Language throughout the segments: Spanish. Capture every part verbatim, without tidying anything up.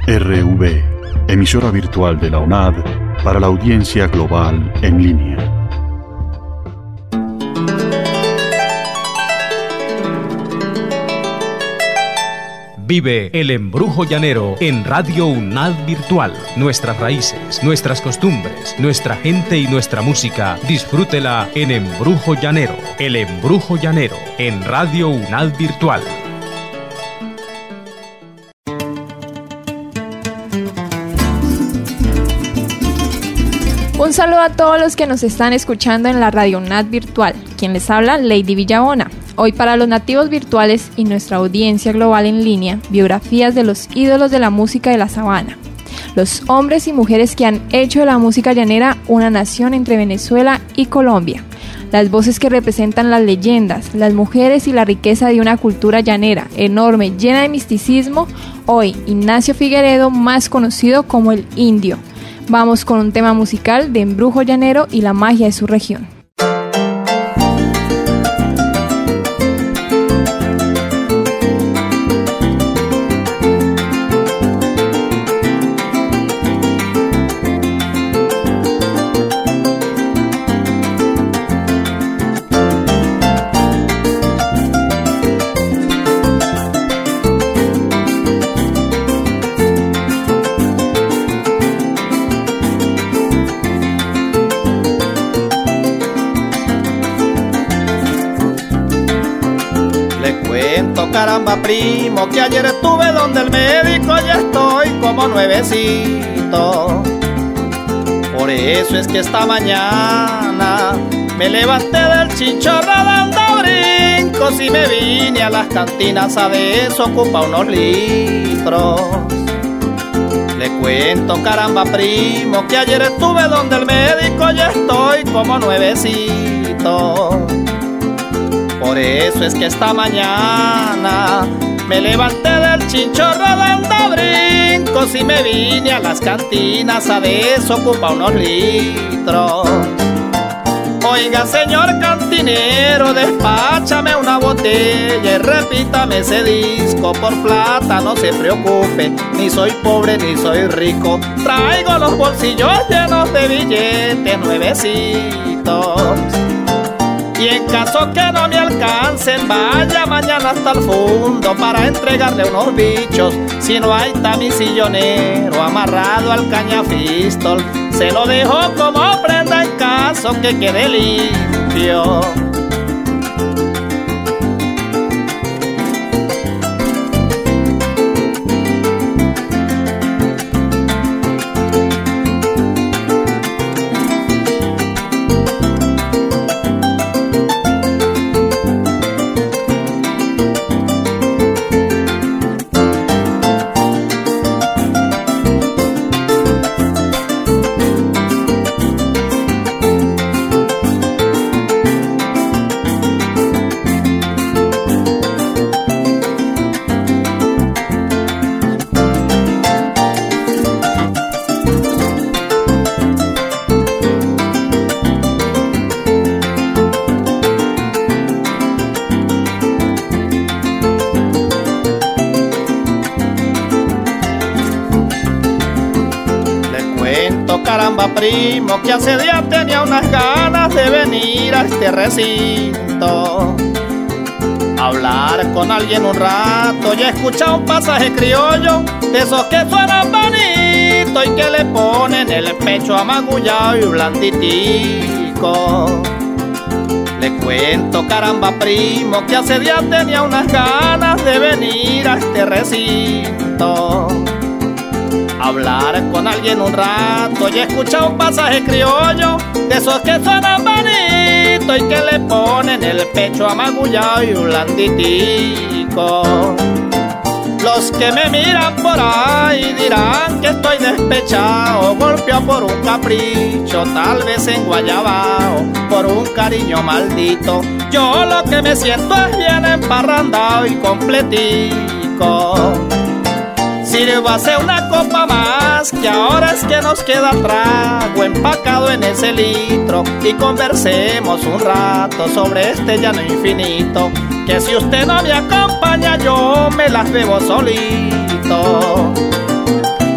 R V, emisora virtual de la UNAD para la audiencia global en línea. Vive el embrujo llanero en Radio UNAD Virtual. Nuestras raíces, nuestras costumbres, nuestra gente y nuestra música. Disfrútela en Embrujo Llanero. El embrujo llanero en Radio UNAD Virtual. Un saludo a todos los que nos están escuchando en la Radio UNAD Virtual. Quien les habla, Lady Villabona. Hoy para los nativos virtuales y nuestra audiencia global en línea, biografías de los ídolos de la música de la sabana. Los hombres y mujeres que han hecho de la música llanera una nación entre Venezuela y Colombia. Las voces que representan las leyendas, las mujeres y la riqueza de una cultura llanera, enorme, llena de misticismo. Hoy, Ignacio Figueredo, más conocido como el Indio. Vamos con un tema musical de embrujo llanero y la magia de su región. Caramba, primo, que ayer estuve donde el médico, ya estoy como nuevecito. Por eso es que esta mañana me levanté del chichorro dando brincos y me vine a las cantinas a desocupar unos litros. Le cuento, caramba, primo, que ayer estuve donde el médico, ya estoy como nuevecito. Por eso es que esta mañana me levanté del chinchorro dando brincos y me vine a las cantinas a desocupar unos litros. Oiga, señor cantinero, despáchame una botella y repítame ese disco. Por plata no se preocupe, ni soy pobre ni soy rico. Traigo los bolsillos llenos de billetes nuevecitos. Y en caso que no me alcancen, vaya mañana hasta el fondo para entregarle unos bichos. Si no hay tamisillonero amarrado al cañafistol, se lo dejo como prenda en caso que quede limpio. Caramba, primo, que hace días tenía unas ganas de venir a este recinto, hablar con alguien un rato y escuchar un pasaje criollo de esos que suenan bonito y que le ponen el pecho amagullado y blanditico. Le cuento, caramba, primo, que hace días tenía unas ganas de venir a este recinto, hablar con alguien un rato y escuchar un pasaje criollo de esos que suenan bonito y que le ponen el pecho amagullado y blanditico. Los que me miran por ahí dirán que estoy despechado, golpeado por un capricho, tal vez en Guayabao, por un cariño maldito. Yo lo que me siento es bien emparrandado y completico. Sírvase una copa más, que ahora es que nos queda trago empacado en ese litro, y conversemos un rato sobre este llano infinito, que si usted no me acompaña yo me las bebo solito.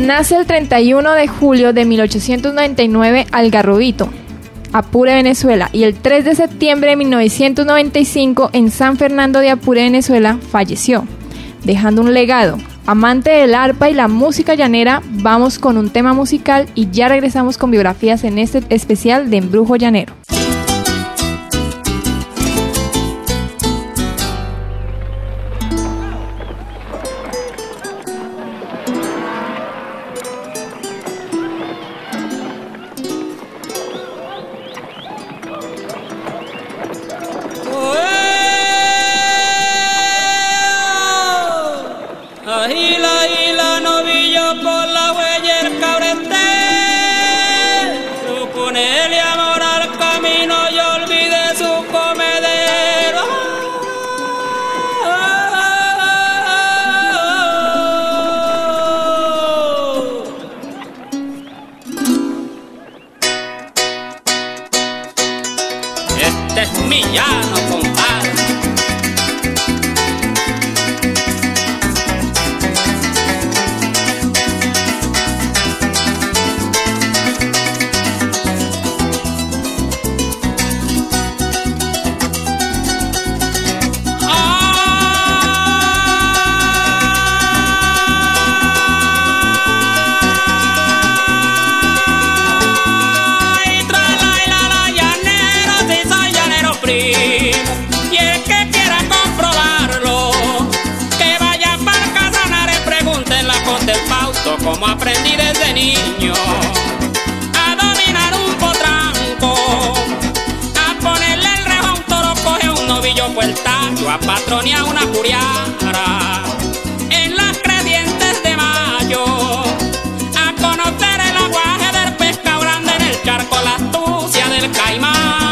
Nace el treinta y uno de julio de mil ochocientos noventa y nueve Algarrobito, Apure, Venezuela, y el tres de septiembre de mil novecientos noventa y cinco en San Fernando de Apure, Venezuela, falleció, dejando un legado. Amante del arpa y la música llanera, vamos con un tema musical y ya regresamos con biografías en este especial de Embrujo Llanero. Como aprendí desde niño a dominar un potranco, a ponerle el rejo a un toro, coge un novillo puertacho, a patronear una curiara en las crecientes de mayo, a conocer el aguaje del pescado grande en el charco, la astucia del caimán,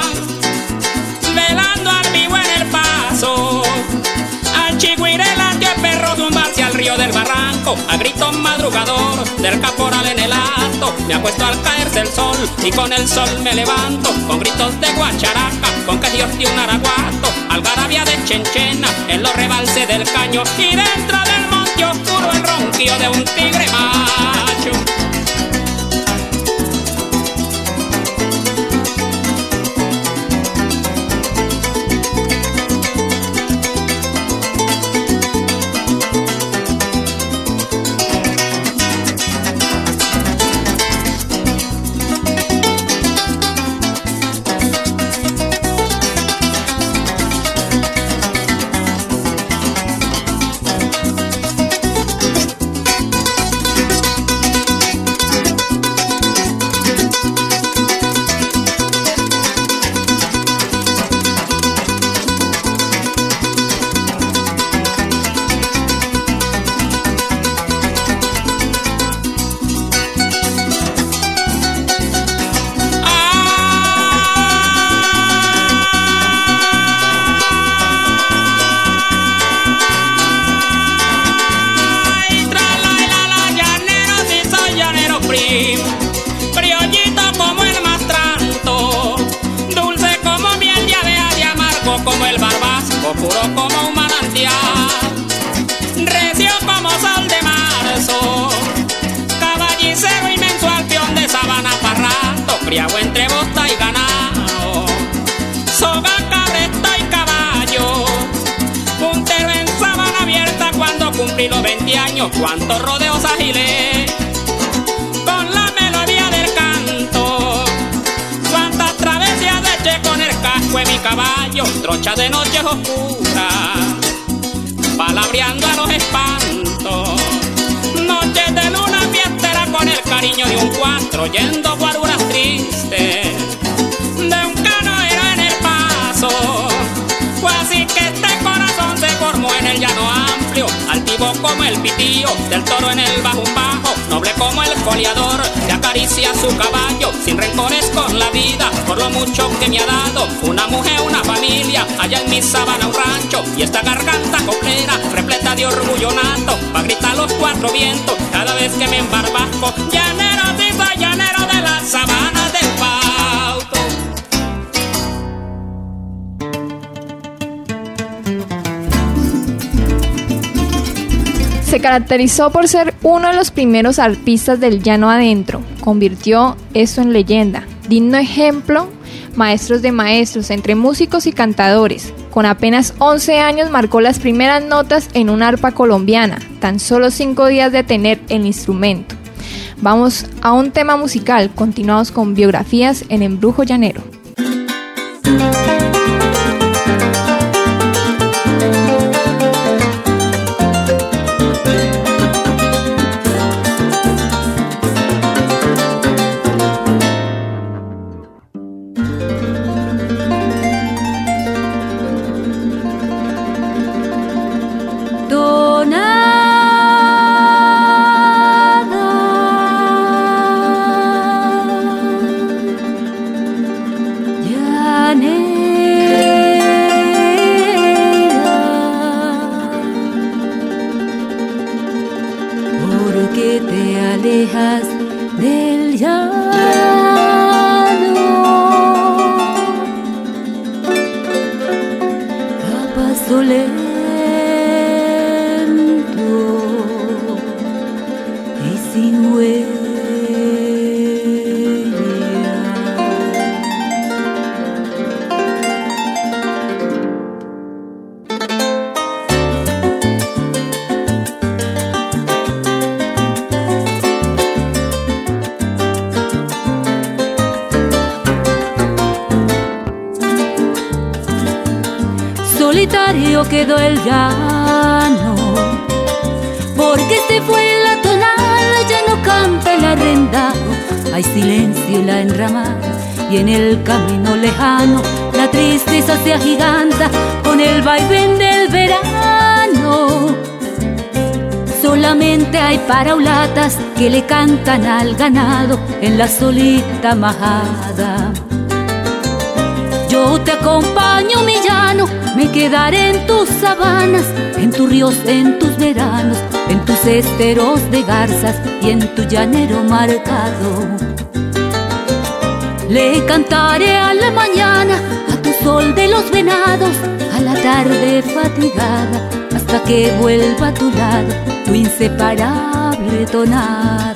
velando al vivo en el paso, al chigüire latio el perro zumbarse al río del barranco, a gritos madrugador del caporal en el acto, me acuesto al caerse el sol y con el sol me levanto, con gritos de guacharaca, con que Dios dio un araguato, algarabía de chenchena en los rebalses del caño y dentro del monte oscuro el ronquío de un tigre macho. Puro como un manantial, recio como sol de marzo, caballicero inmenso al peón de sabana parrato, criado entre bosta y ganado, soga, cabresto y caballo, puntero en sabana abierta cuando cumplí los veinte años, cuantos rodeos agilé, con la melodía del canto, cuantas travesías eché con el casco en mi caballo, trocha de noches oscuras, palabreando a los espantos, noches de luna fiestera con el cariño de un cuatro, oyendo guaruras tristes de un canoero en el paso, fue así que este corazón se formó en el llano amplio, altivo como el pitío del toro en el bajo un bajo, noble como el foliador, que acaricia su caballo, sin rencores con la vida, por lo mucho que me ha dado, una mujer, una familia, allá en mi sabana un rancho, y esta garganta coplera, repleta de orgullo nato, pa' gritar los cuatro vientos, cada vez que me embarbasco, llanero, sí soy llanero de las sabanas del Pauto. Se caracterizó por ser uno de los primeros artistas del llano adentro. Convirtió esto en leyenda. Digno ejemplo, maestros de maestros entre músicos y cantadores. Con apenas once años marcó las primeras notas en una arpa colombiana, tan solo cinco días de tener el instrumento. Vamos a un tema musical, continuamos con biografías en Embrujo Llanero. Solitario quedó el llano, porque se fue la tonal, ya no canta el arrendado. Hay silencio en la enramada y en el camino lejano la tristeza se agiganta con el vaivén del verano. Solamente hay paraulatas que le cantan al ganado en la solita majada. Yo te acompaño, mi llano, me quedaré en tus sabanas, en tus ríos, en tus veranos, en tus esteros de garzas y en tu llanero marcado. Le cantaré a la mañana, a tu sol de los venados, a la tarde fatigada, hasta que vuelva a tu lado tu inseparable tonada.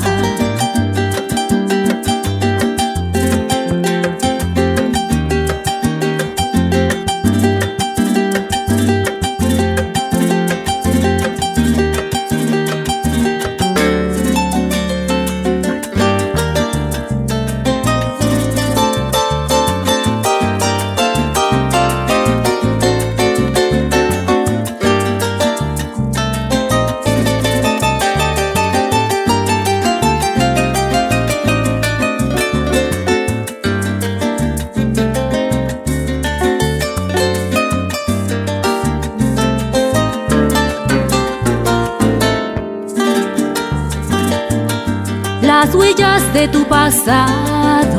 Las huellas de tu pasado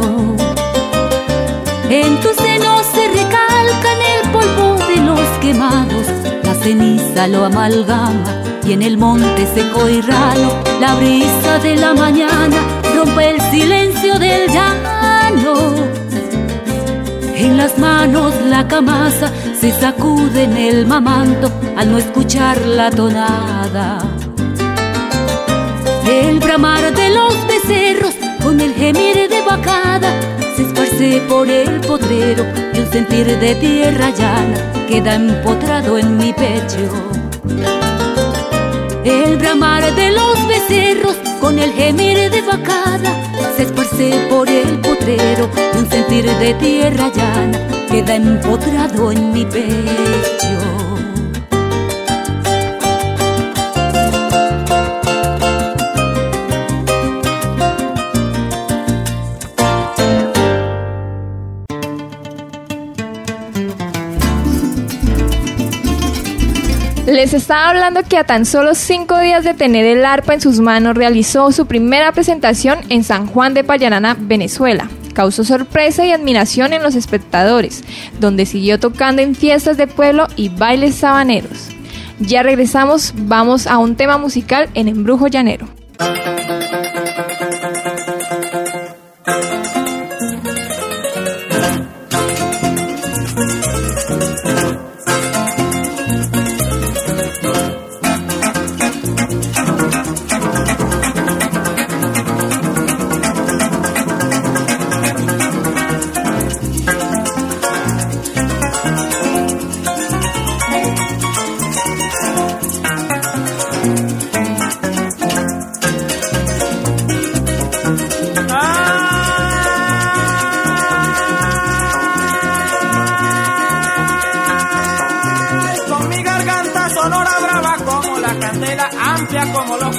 en tu seno se recalcan, el polvo de los quemados, la ceniza lo amalgama y en el monte seco y ralo la brisa de la mañana rompe el silencio del llano. En las manos la camasa se sacude en el mamanto al no escuchar la tonada. El bramar de los becerros con el gemir de vacada se esparce por el potrero y un sentir de tierra llana queda empotrado en mi pecho. El bramar de los becerros con el gemir de vacada se esparce por el potrero y un sentir de tierra llana queda empotrado en mi pecho. Les estaba hablando que a tan solo cinco días de tener el arpa en sus manos realizó su primera presentación en San Juan de Payarana, Venezuela. Causó sorpresa y admiración en los espectadores, donde siguió tocando en fiestas de pueblo y bailes sabaneros. Ya regresamos, vamos a un tema musical en Embrujo Llanero.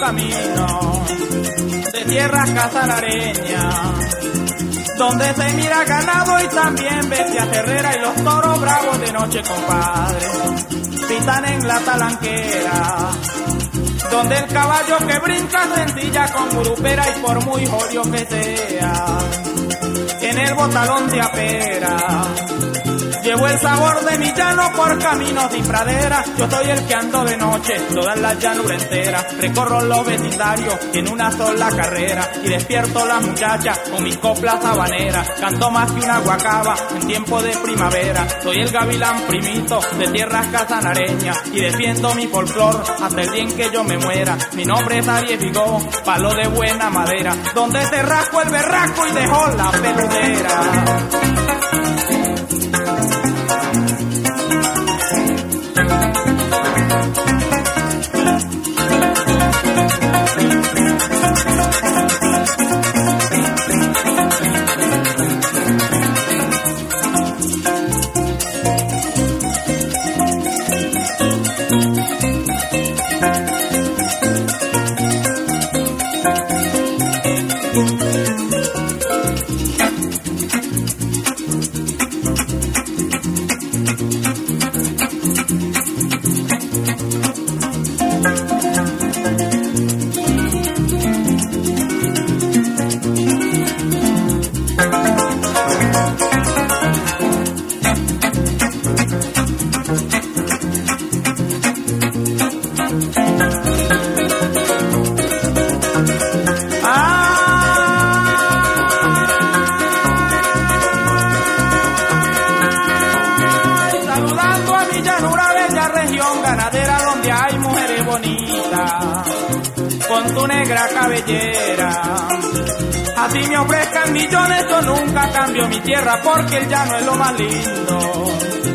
camino de tierras casanareñas, donde se mira ganado y también bestia terrera y los toros bravos de noche, compadre, pitan en la talanquera, donde el caballo que brinca sencilla con gurupera y por muy jodido que sea, en el botalón de apera. Llevo el sabor de mi llano por caminos y praderas. Yo soy el que ando de noche, todas las llanuras enteras. Recorro los vecindarios en una sola carrera y despierto las muchachas con mis coplas habaneras. Canto más que una guacaba en tiempo de primavera. Soy el gavilán primito de tierras casanareñas y defiendo mi folclor hasta el día en que yo me muera. Mi nombre es Aries Vigó, palo de buena madera, donde te rasco el berraco y dejó la peludera. Así me ofrezcan millones, yo nunca cambio mi tierra porque el llano es lo más lindo.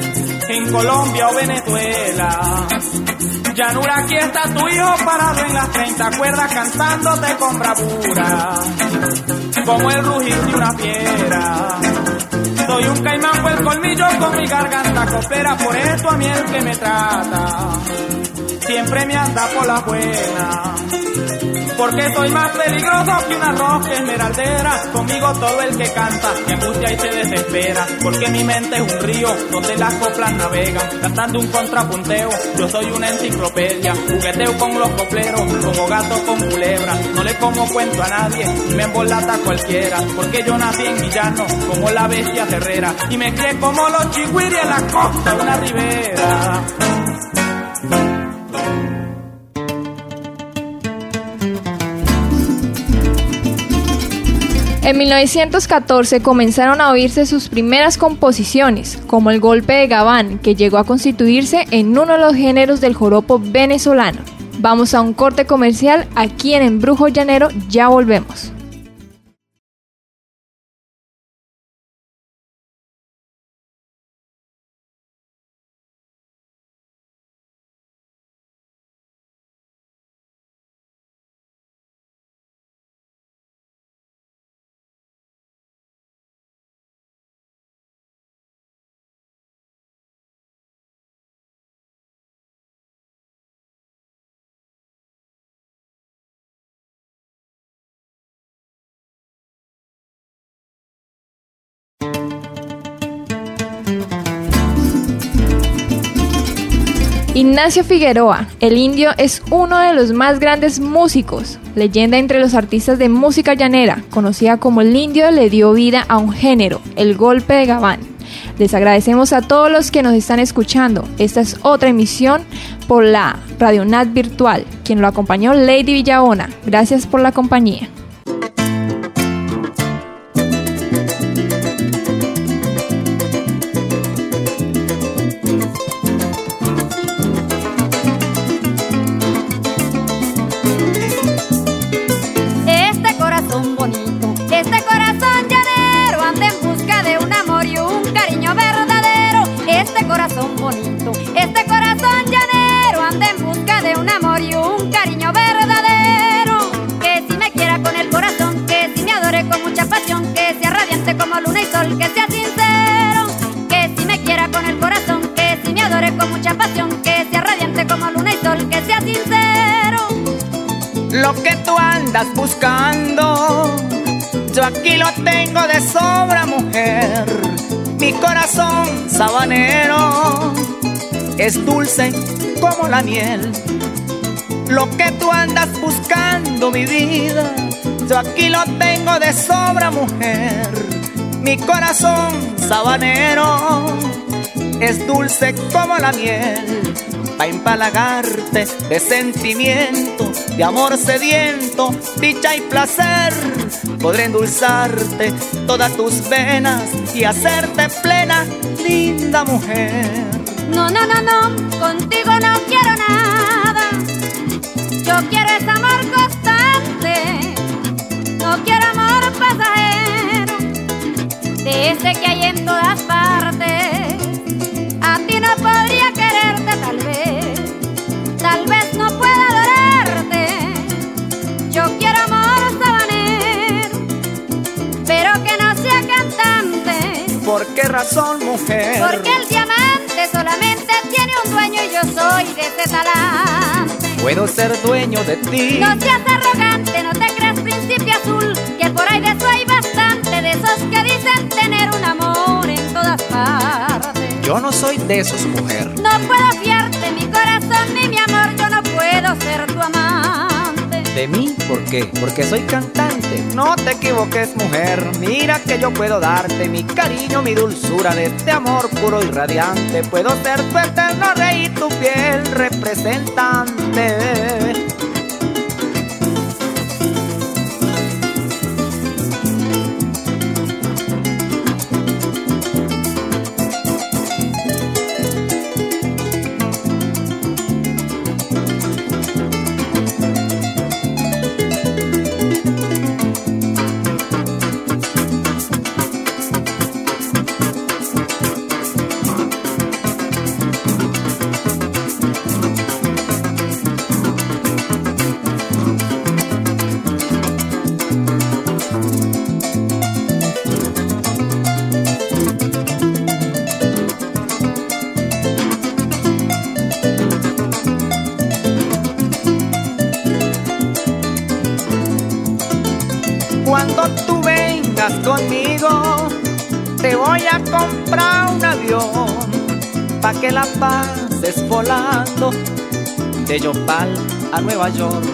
En Colombia o Venezuela, llanura, aquí está tu hijo parado en las treinta cuerdas cantándote con bravura, como el rugir de una fiera. Soy un caimán por el colmillo con mi garganta copera, por eso a mí el que me trata siempre me anda por la buena. Porque soy más peligroso que una roca esmeraldera. Conmigo todo el que canta me angustia y se desespera. Porque mi mente es un río donde las coplas navegan, cantando un contrapunteo. Yo soy una enciclopedia, jugueteo con los copleros, como gato con culebra. No le como cuento a nadie, y me embolata cualquiera. Porque yo nací en mi llano, como la bestia terrera, y me crié como los chigüiri en la costa de una ribera. En mil novecientos catorce comenzaron a oírse sus primeras composiciones, como el golpe de Gabán, que llegó a constituirse en uno de los géneros del joropo venezolano. Vamos a un corte comercial aquí en Embrujo Llanero, ya volvemos. Ignacio Figueroa, el indio, es uno de los más grandes músicos, leyenda entre los artistas de música llanera, conocida como el indio, le dio vida a un género, el golpe de Gabán. Les agradecemos a todos los que nos están escuchando. Esta es otra emisión por la Radio Nat Virtual, quien lo acompañó Lady Villabona. Gracias por la compañía. Que sea sincero, que si me quiera con el corazón, que si me adore con mucha pasión, que sea radiante como luna y sol, que sea sincero. Lo Lo que tú andas buscando, yo aquí lo tengo de sobra, mujer. Mi corazón sabanero es dulce como la miel. Lo que tú andas buscando, mi vida, yo aquí lo tengo de sobra, mujer. Mi corazón sabanero es dulce como la miel. Pa' empalagarte de sentimiento, de amor sediento, dicha y placer. Podré endulzarte todas tus venas y hacerte plena, linda mujer. No, no, no, no, contigo no quiero nada. Yo quiero ese amor constante, no quiero amor pasajero, de ese que hay en todas partes. A ti no podría quererte tal vez, tal vez no pueda adorarte. Yo quiero amor sabanero, pero que no sea cantante. ¿Por qué razón, mujer? Porque el diamante solamente tiene un dueño y yo soy de ese talante. Puedo ser dueño de ti. No seas arrogante, no te creas príncipe azul, que por ahí de eso hay bastante, de esos que dicen tener un amor en todas partes. Yo no soy de esos, mujer. No puedo fiarte mi corazón ni mi amor, yo no puedo ser tu amante. ¿De mí? ¿Por qué? Porque soy cantante. No te equivoques, mujer. Mira que yo puedo darte mi cariño, mi dulzura de este amor puro y radiante. Puedo ser tu eterno rey y tu fiel representante. Cuando tú vengas conmigo, te voy a comprar un avión, pa' que la pases volando de Yopal a Nueva York.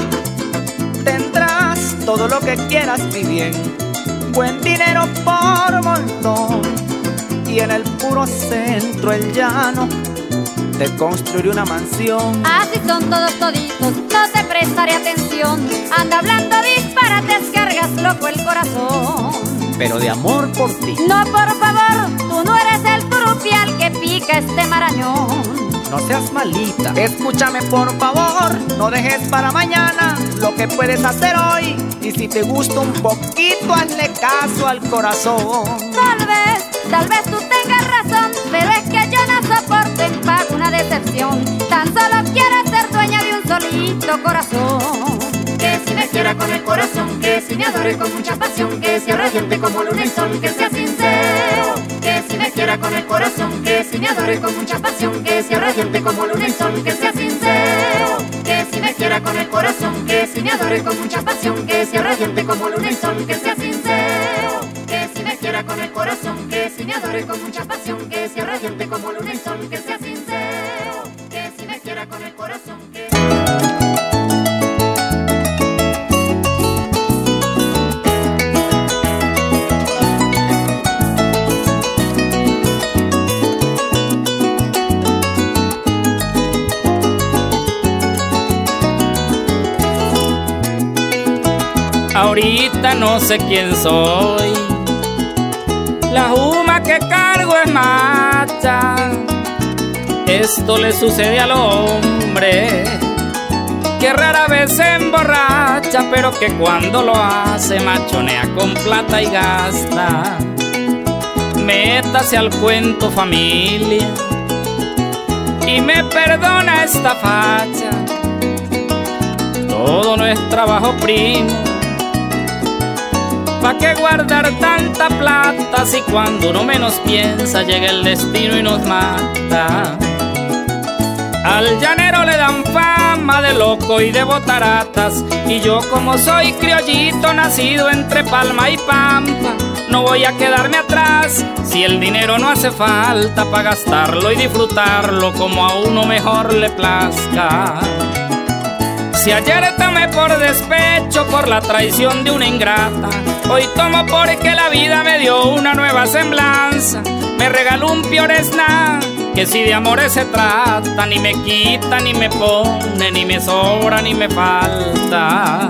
Tendrás todo lo que quieras, mi bien, buen dinero por montón, y en el puro centro, el llano, te construiré una mansión. Así son todos toditos, no te prestaré atención. Anda hablando disparates, cargas loco el corazón. Pero de amor por ti. No, por favor, tú no eres el turupial que pica este marañón. No seas malita, escúchame por favor. No dejes para mañana lo que puedes hacer hoy. Y si te gusta un poquito, hazle caso al corazón. Tal vez, tal vez tú tengas razón, pero es que yo no soporto en pago una decepción. Tan solo quiero ser dueña de un solito corazón. Que si me quiera con el corazón, que si me adore con mucha pasión, que sea radiante como luna y sol, que sea sincero. Que si me quiera con el corazón, que si me adore con mucha pasión, que sea radiante como luna y sol, que sea sincero. Que si me quiera con el corazón, que si me adore con mucha pasión, que sea radiante como luna y sol, que sea sincero. Que si me quiera con el corazón, que si me adore con mucha pasión, que sea radiante como luna y sol, que sea sincero. Que si me quiera con el corazón, que... Ahorita no sé quién soy, la juma que cargo es macha. Esto le sucede al hombre que rara vez se emborracha, pero que cuando lo hace machonea con plata y gasta. Métase al cuento, familia, y me perdona esta facha. Todo no es trabajo, primo. ¿Pa' qué guardar tanta plata si cuando uno menos piensa llega el destino y nos mata? Al llanero le dan fama de loco y de botaratas, y yo como soy criollito nacido entre Palma y Pampa, no voy a quedarme atrás si el dinero no hace falta para gastarlo y disfrutarlo como a uno mejor le plazca. Si ayer tomé por despecho por la traición de una ingrata, hoy tomo porque la vida me dio una nueva semblanza. Me regaló un pioresná, que si de amores se trata, ni me quita, ni me pone, ni me sobra, ni me falta.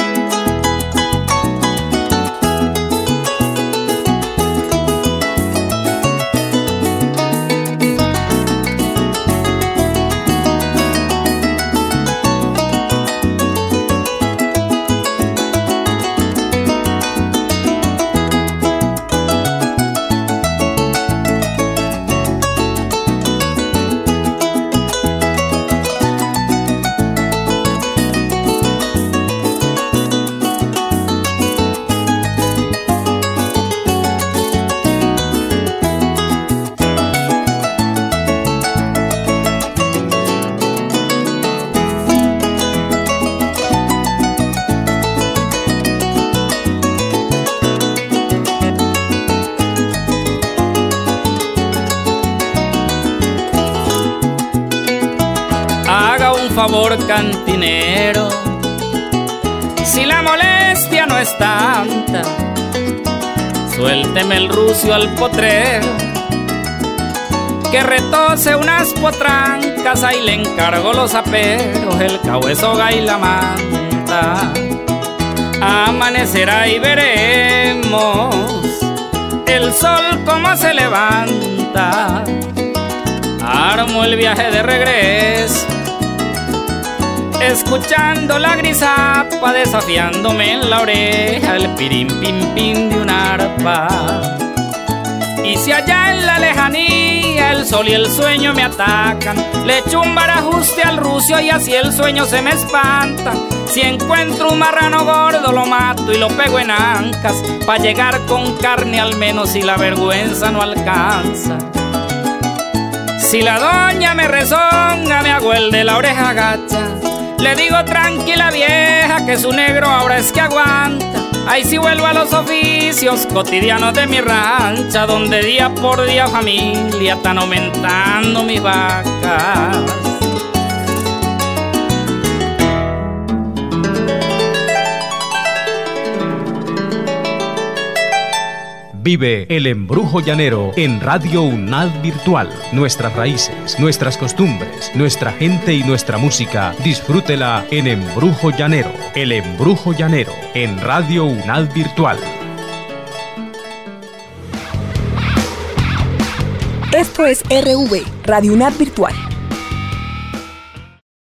Haga un favor, cantinero, si la molestia no es tanta, suélteme el rucio al potrero, que retose unas potrancas, ahí le encargo los aperos, el cahuesoga y la manta. Amanecerá y veremos el sol como se levanta. Armo el viaje de regreso, escuchando la grisapa, desafiándome en la oreja el pirim pim pim de una arpa. Y si allá en la lejanía el sol y el sueño me atacan, le echo un barajuste al rucio y así el sueño se me espanta. Si encuentro un marrano gordo lo mato y lo pego en ancas, pa' llegar con carne al menos si la vergüenza no alcanza. Si la doña me rezonga, me hago el de la oreja gacha, le digo tranquila vieja que su negro ahora es que aguanta. Ahí sí vuelvo a los oficios cotidianos de mi rancha, donde día por día familia están aumentando mis vacas. Vive el embrujo llanero en Radio UNAD Virtual. Nuestras raíces, nuestras costumbres, nuestra gente y nuestra música. Disfrútela en Embrujo Llanero. El embrujo llanero en Radio UNAD Virtual. Esto es R V, Radio UNAD Virtual.